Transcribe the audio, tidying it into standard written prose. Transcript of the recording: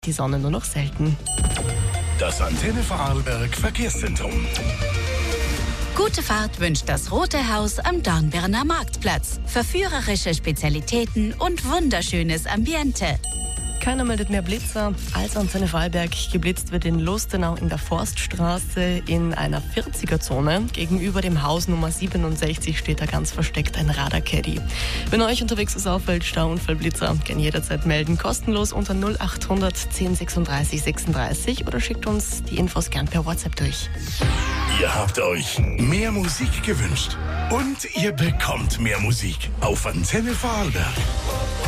die Sonne nur noch selten. Das Antenne Vorarlberg Verkehrszentrum. Gute Fahrt wünscht das Rote Haus am Dornbirner Marktplatz. Verführerische Spezialitäten und wunderschönes Ambiente. Keiner meldet mehr Blitzer als Antenne Vorarlberg. Geblitzt wird in Lustenau in der Forststraße in einer 40er-Zone. Gegenüber dem Haus Nummer 67 steht da ganz versteckt ein Radarcaddy. Wenn euch unterwegs was auffällt, Stauunfallblitzer, gerne jederzeit melden. Kostenlos unter 0800 10 36 36 oder schickt uns die Infos gern per WhatsApp durch. Ihr habt euch mehr Musik gewünscht und ihr bekommt mehr Musik auf Antenne Vorarlberg.